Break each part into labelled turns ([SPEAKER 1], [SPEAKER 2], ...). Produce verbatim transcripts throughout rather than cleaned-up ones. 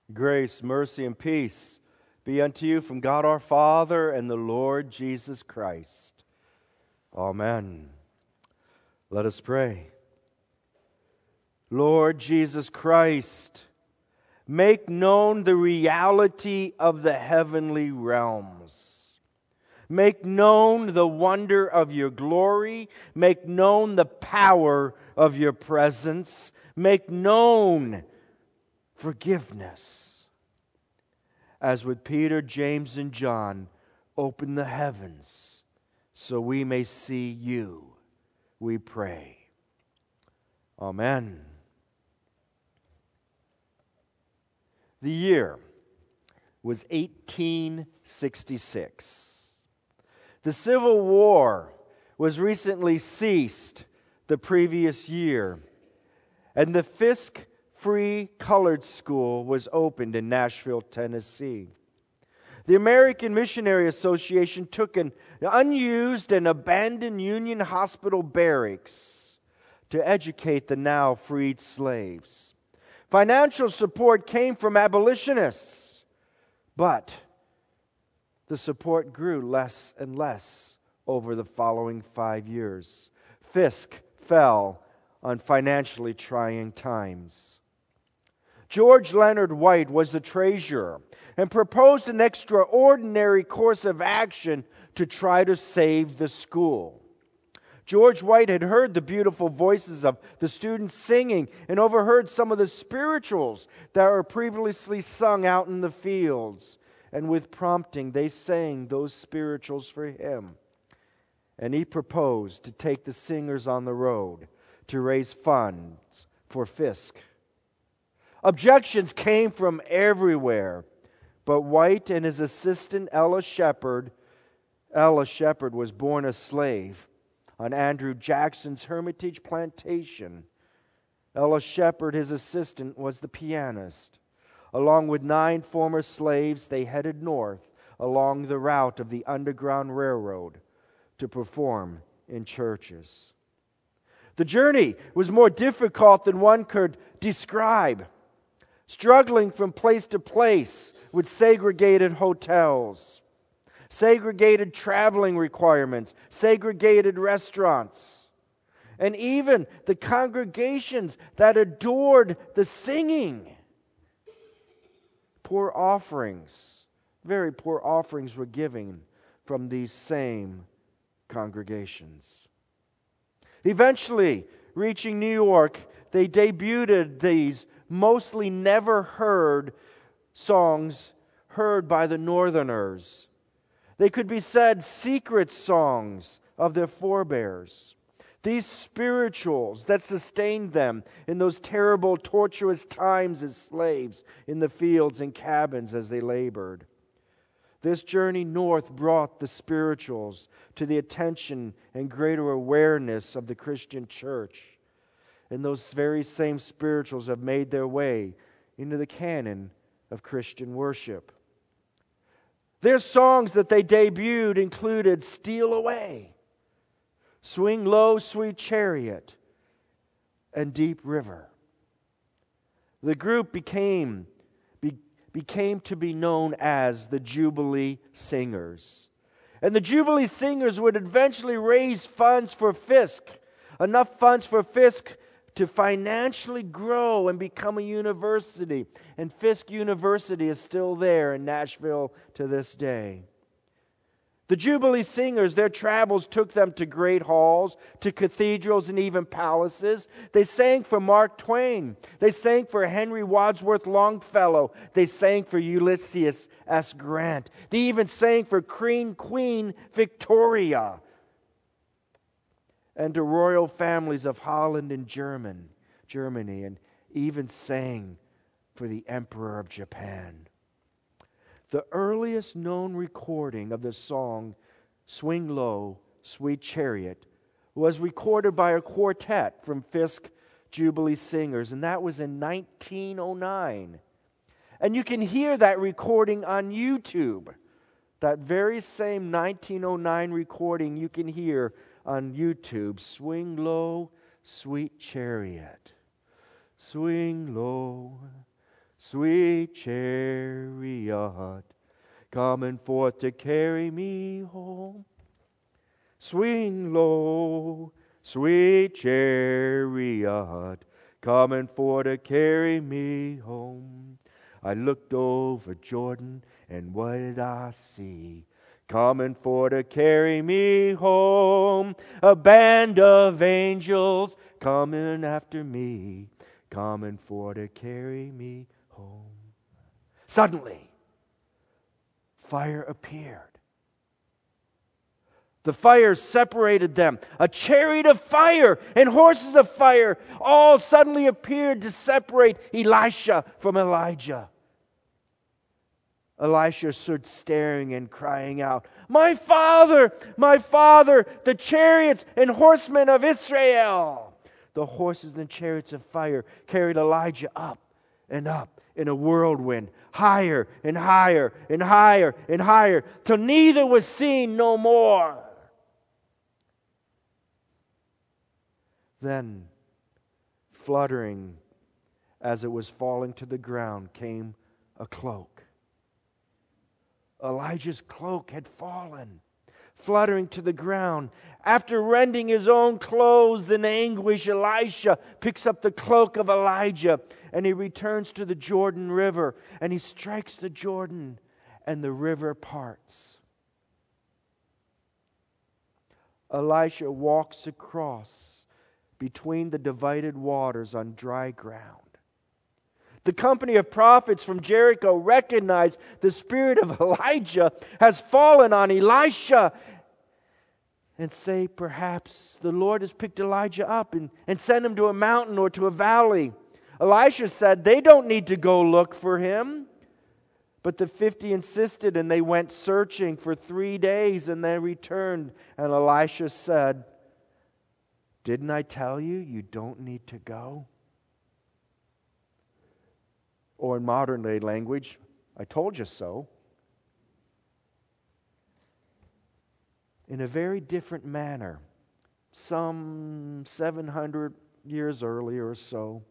[SPEAKER 1] Grace, mercy, and peace be unto you from God our Father and the Lord Jesus Christ. Amen. Let us pray. Lord Jesus Christ, make known the reality of the heavenly realms. Make known the wonder of your glory. Make known the power of your presence. Make known forgiveness. As with Peter, James, and John, open the heavens so we may see you, we pray. Amen. The year was eighteen sixty-six. The Civil War was recently ceased the previous year, and the Fisk Free Colored School was opened in Nashville, Tennessee. The American Missionary Association took an unused and abandoned Union hospital barracks to educate the now freed slaves. Financial support came from abolitionists, but the support grew less and less over the following five years. Fisk fell on financially trying times. George Leonard White was the treasurer and proposed an extraordinary course of action to try to save the school. George White had heard the beautiful voices of the students singing and overheard some of the spirituals that were previously sung out in the fields. And with prompting, they sang those spirituals for him. And he proposed to take the singers on the road to raise funds for Fisk. Objections came from everywhere, but White and his assistant Ella Shepherd, Ella Shepherd was born a slave on Andrew Jackson's Hermitage plantation. Ella Shepherd, his assistant, was the pianist. Along with nine former slaves, they headed north along the route of the Underground Railroad to perform in churches. The journey was more difficult than one could describe. Struggling from place to place with segregated hotels, segregated traveling requirements, segregated restaurants, and even the congregations that adored the singing. Poor offerings, very poor offerings were given from these same congregations. Eventually, reaching New York, they debuted these mostly never heard songs heard by the Northerners. They could be said secret songs of their forebears. These spirituals that sustained them in those terrible, tortuous times as slaves in the fields and cabins as they labored. This journey north brought the spirituals to the attention and greater awareness of the Christian church. And those very same spirituals have made their way into the canon of Christian worship. Their songs that they debuted included Steal Away, Swing Low, Sweet Chariot, and Deep River. The group became, be, became to be known as the Jubilee Singers. And the Jubilee Singers would eventually raise funds for Fisk, enough funds for Fisk to financially grow and become a university. And Fisk University is still there in Nashville to this day. The Jubilee Singers, their travels took them to great halls, to cathedrals, and even palaces. They sang for Mark Twain. They sang for Henry Wadsworth Longfellow. They sang for Ulysses S. Grant. They even sang for Queen Queen Victoria and the royal families of Holland and German, Germany, and even sang for the Emperor of Japan. The earliest known recording of the song Swing Low, Sweet Chariot was recorded by a quartet from Fisk Jubilee Singers, and that was in nineteen oh nine. And you can hear that recording on YouTube. That very same nineteen oh nine recording you can hear on YouTube. Swing low, sweet chariot. Swing low, sweet chariot, coming forth to carry me home. Swing low, sweet chariot, coming forth to carry me home. I looked over Jordan, and what did I see? Coming for to carry me home. A band of angels coming after me, coming for to carry me home. Suddenly, fire appeared. The fire separated them. A chariot of fire and horses of fire all suddenly appeared to separate Elisha from Elijah. Elisha stood staring and crying out, "My father, my father, the chariots and horsemen of Israel!" The horses and chariots of fire carried Elijah up and up in a whirlwind, higher and higher and higher and higher, till neither was seen no more. Then, fluttering as it was falling to the ground, came a cloak. Elijah's cloak had fallen, fluttering to the ground. After rending his own clothes in anguish, Elisha picks up the cloak of Elijah, and he returns to the Jordan River, and he strikes the Jordan, and the river parts. Elisha walks across between the divided waters on dry ground. The company of prophets from Jericho recognize the spirit of Elijah has fallen on Elisha and say, perhaps the Lord has picked Elijah up and, and sent him to a mountain or to a valley. Elisha said they don't need to go look for him. But the fifty insisted, and they went searching for three days, and they returned. And Elisha said, "Didn't I tell you, you don't need to go?" Or in modern day language, "I told you so." In a very different manner, some seven hundred years earlier or so,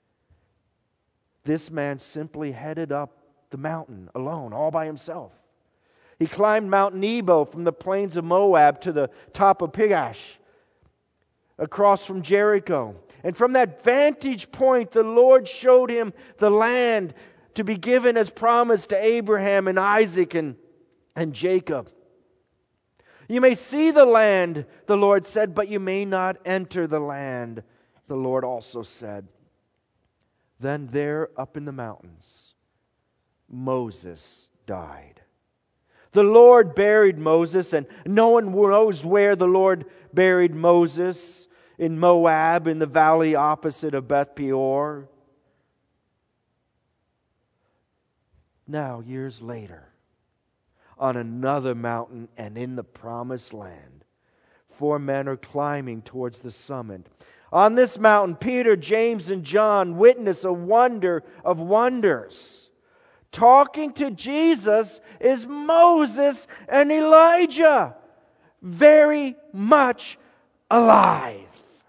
[SPEAKER 1] this man simply headed up the mountain alone, all by himself. He climbed Mount Nebo from the plains of Moab to the top of Pigash, across from Jericho. And from that vantage point, the Lord showed him the land to be given as promised to Abraham and Isaac and, and Jacob. "You may see the land," the Lord said, "but you may not enter the land," the Lord also said. Then there up in the mountains, Moses died. The Lord buried Moses, and no one knows where the Lord buried Moses. In Moab, in the valley opposite of Beth Peor. Now, years later, on another mountain and in the promised land, four men are climbing towards the summit. On this mountain, Peter, James, and John witness a wonder of wonders. Talking to Jesus is Moses and Elijah, very much alive.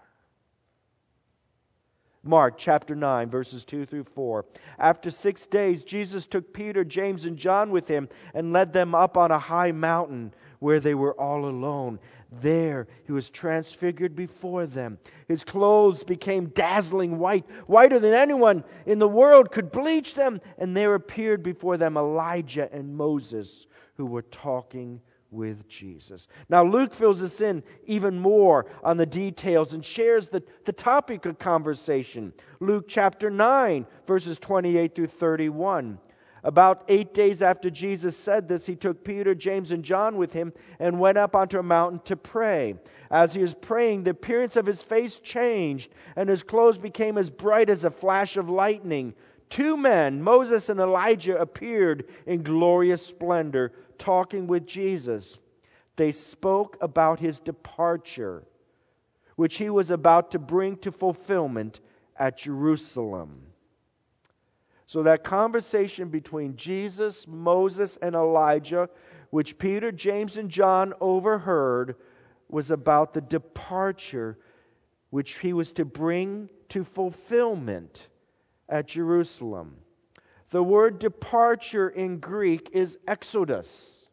[SPEAKER 1] Mark chapter nine, verses two through four. After six days, Jesus took Peter, James, and John with him and led them up on a high mountain where they were all alone. There he was transfigured before them. His clothes became dazzling white, whiter than anyone in the world could bleach them. And there appeared before them Elijah and Moses, who were talking with Jesus. Now Luke fills us in even more on the details and shares the, the topic of conversation. Luke chapter nine, verses twenty-eight through thirty-one. About eight days after Jesus said this, he took Peter, James, and John with him and went up onto a mountain to pray. As he was praying, the appearance of his face changed, and his clothes became as bright as a flash of lightning. Two men, Moses and Elijah, appeared in glorious splendor, talking with Jesus. They spoke about his departure, which he was about to bring to fulfillment at Jerusalem. So that conversation between Jesus, Moses, and Elijah, which Peter, James, and John overheard, was about the departure which he was to bring to fulfillment at Jerusalem. The word departure in Greek is exodus.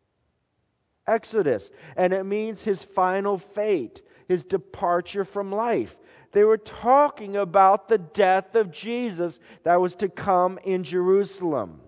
[SPEAKER 1] Exodus. And it means his final fate, his departure from life. They were talking about the death of Jesus that was to come in Jerusalem.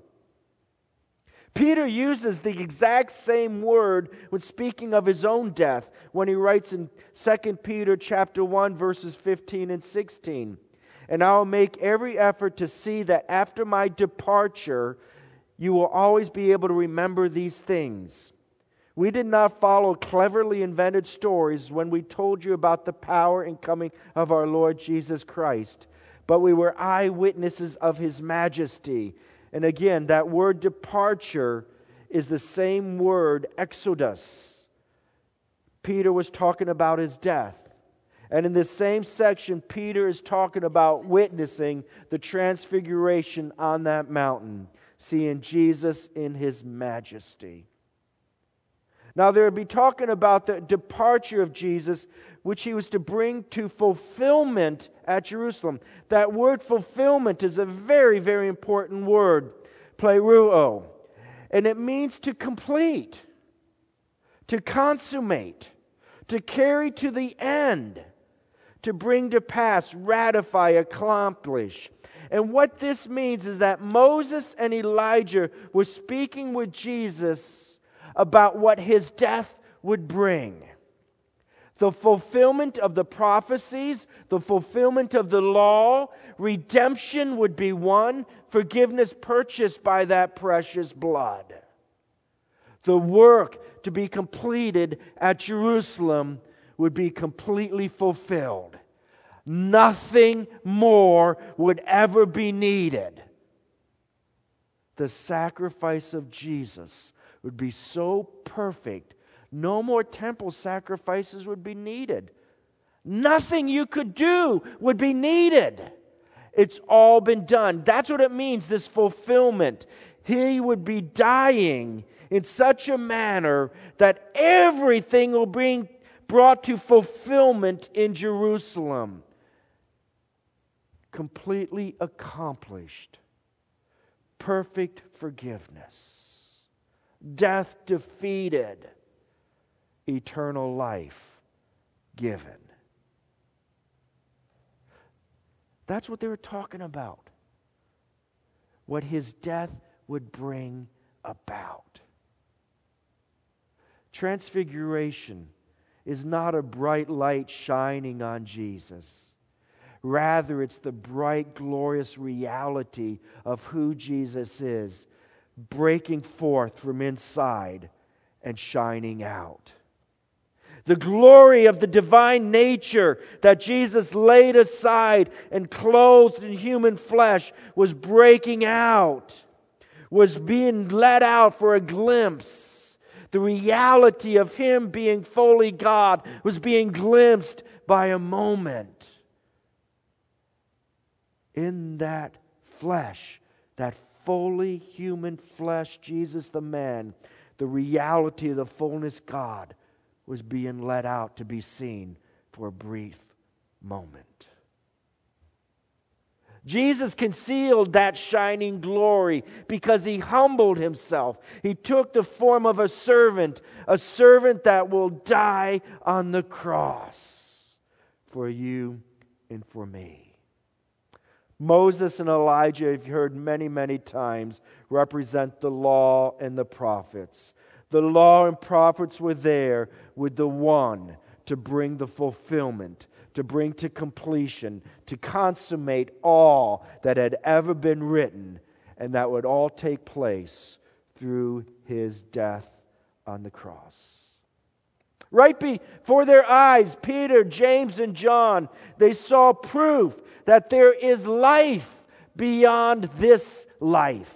[SPEAKER 1] Peter uses the exact same word when speaking of his own death when he writes in Second Peter chapter one verses fifteen and sixteen. And I will make every effort to see that after my departure you will always be able to remember these things. We did not follow cleverly invented stories when we told you about the power and coming of our Lord Jesus Christ, but we were eyewitnesses of His majesty. And again, that word departure is the same word, exodus. Peter was talking about his death. And in this same section, Peter is talking about witnessing the transfiguration on that mountain, seeing Jesus in His majesty. Now, they would be talking about the departure of Jesus, which He was to bring to fulfillment at Jerusalem. That word fulfillment is a very, very important word, pleroo. And it means to complete, to consummate, to carry to the end, to bring to pass, ratify, accomplish. And what this means is that Moses and Elijah were speaking with Jesus about what His death would bring. The fulfillment of the prophecies, the fulfillment of the law, redemption would be won, forgiveness purchased by that precious blood. The work to be completed at Jerusalem would be completely fulfilled. Nothing more would ever be needed. The sacrifice of Jesus would be so perfect, no more temple sacrifices would be needed. Nothing you could do would be needed. It's all been done. That's what it means, this fulfillment. He would be dying in such a manner that everything will be brought to fulfillment in Jerusalem. Completely accomplished. Perfect forgiveness. Death defeated, eternal life given. That's what they were talking about. What His death would bring about. Transfiguration is not a bright light shining on Jesus. Rather, it's the bright, glorious reality of who Jesus is, breaking forth from inside and shining out. The glory of the divine nature that Jesus laid aside and clothed in human flesh was breaking out, was being let out for a glimpse. The reality of Him being fully God was being glimpsed by a moment. In that flesh, that fully human flesh, Jesus the man, the reality of the fullness God was being let out to be seen for a brief moment. Jesus concealed that shining glory because He humbled Himself. He took the form of a servant, a servant that will die on the cross for you and for me. Moses and Elijah, you've heard many, many times, represent the law and the prophets. The law and prophets were there with the one to bring the fulfillment, to bring to completion, to consummate all that had ever been written, and that would all take place through His death on the cross. Right before their eyes, Peter, James, and John, they saw proof that there is life beyond this life.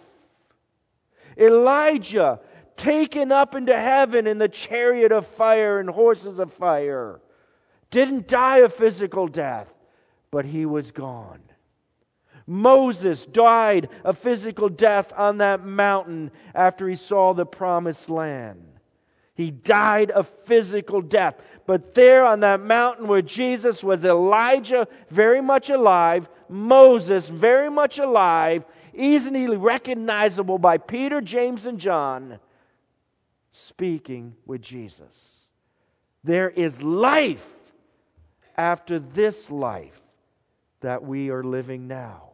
[SPEAKER 1] Elijah, taken up into heaven in the chariot of fire and horses of fire, didn't die a physical death, but he was gone. Moses died a physical death on that mountain after he saw the promised land. He died a physical death. But there on that mountain where Jesus was, Elijah very much alive, Moses very much alive, easily recognizable by Peter, James, and John, speaking with Jesus. There is life after this life that we are living now.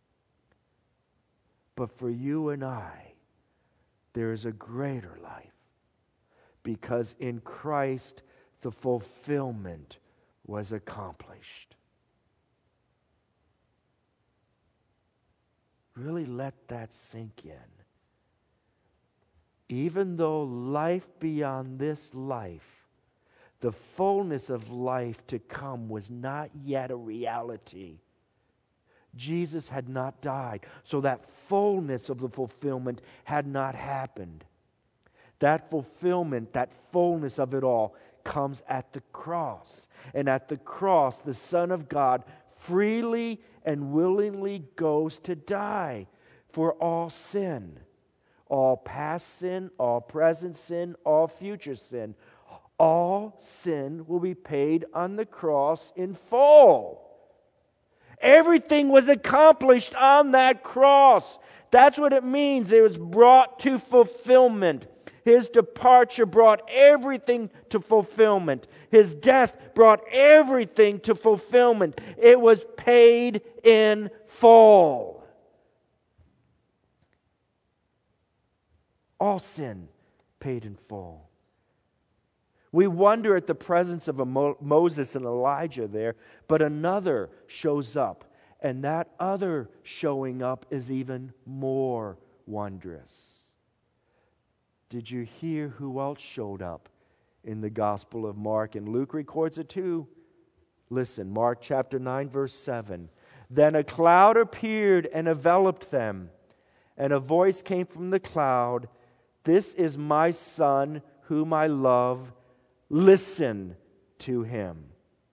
[SPEAKER 1] But for you and I, there is a greater life. Because in Christ, the fulfillment was accomplished. Really let that sink in. Even though life beyond this life, the fullness of life to come was not yet a reality, Jesus had not died, so that fullness of the fulfillment had not happened. That fulfillment, that fullness of it all comes at the cross. And at the cross, the Son of God freely and willingly goes to die for all sin. All past sin, all present sin, all future sin. All sin will be paid on the cross in full. Everything was accomplished on that cross. That's what it means. It was brought to fulfillment. His departure brought everything to fulfillment. His death brought everything to fulfillment. It was paid in full. All sin paid in full. We wonder at the presence of a Mo- Moses and Elijah there, but another shows up, and that other showing up is even more wondrous. Did you hear who else showed up in the Gospel of Mark? And Luke records it too. Listen, Mark chapter nine, verse seven. Then a cloud appeared and enveloped them, and a voice came from the cloud, "This is my Son, whom I love. Listen to him."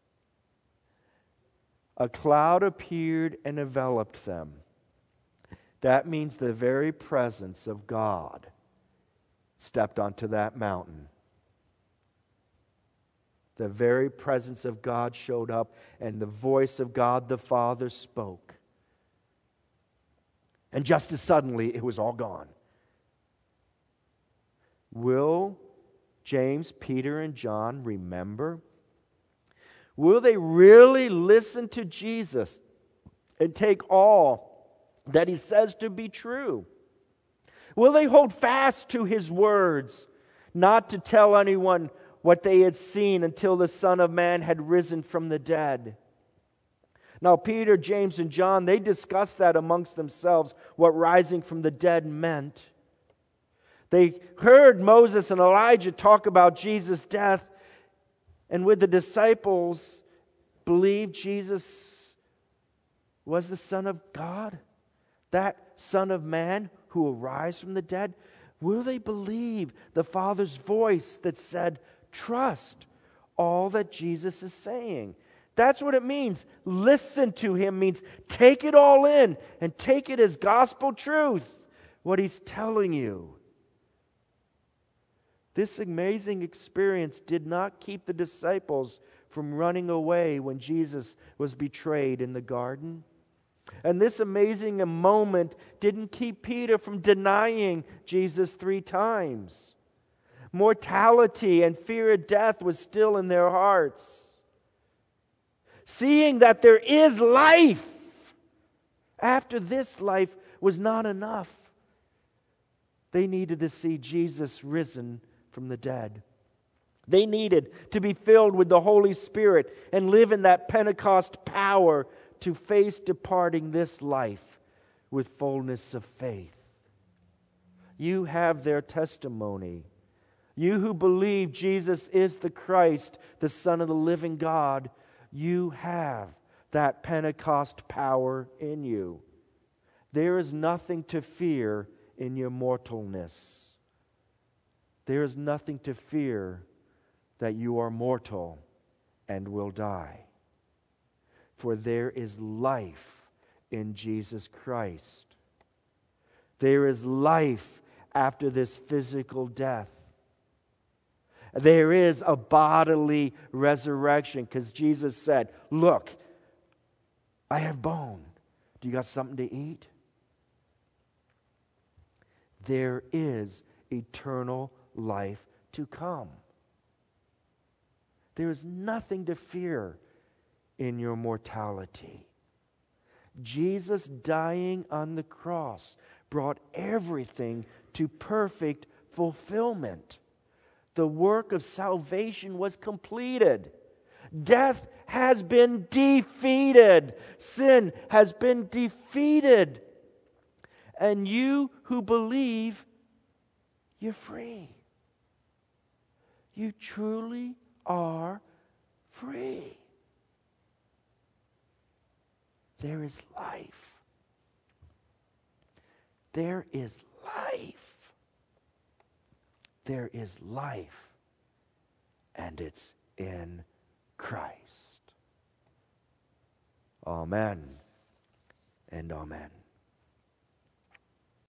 [SPEAKER 1] A cloud appeared and enveloped them. That means the very presence of God stepped onto that mountain. The very presence of God showed up, and the voice of God the Father spoke. And just as suddenly, it was all gone. Will James, Peter, and John remember? Will they really listen to Jesus and take all that he says to be true? Will they hold fast to his words, not to tell anyone what they had seen until the Son of Man had risen from the dead? Now, Peter, James, and John, they discussed that amongst themselves, what rising from the dead meant. They heard Moses and Elijah talk about Jesus' death, and with the disciples, believed Jesus was the Son of God, that Son of Man who will rise from the dead. Will they believe the Father's voice that said, trust all that Jesus is saying? That's what it means. Listen to him means take it all in and take it as gospel truth, what he's telling you. This amazing experience did not keep the disciples from running away when Jesus was betrayed in the garden. And this amazing moment didn't keep Peter from denying Jesus three times. Mortality and fear of death was still in their hearts. Seeing that there is life after this life was not enough. They needed to see Jesus risen from the dead. They needed to be filled with the Holy Spirit and live in that Pentecost power to face departing this life with fullness of faith. You have their testimony. You who believe Jesus is the Christ, the Son of the living God, you have that Pentecost power in you. There is nothing to fear in your mortalness. There is nothing to fear that you are mortal and will die. For there is life in Jesus Christ. There is life after this physical death. There is a bodily resurrection because Jesus said, look, I have bone. Do you got something to eat? There is eternal life to come. There is nothing to fear in your mortality. Jesus dying on the cross brought everything to perfect fulfillment. The work of salvation was completed. Death has been defeated. Sin has been defeated. And you who believe, you're free. You truly are free. There is life. There is life. There is life. And it's in Christ. Amen and amen.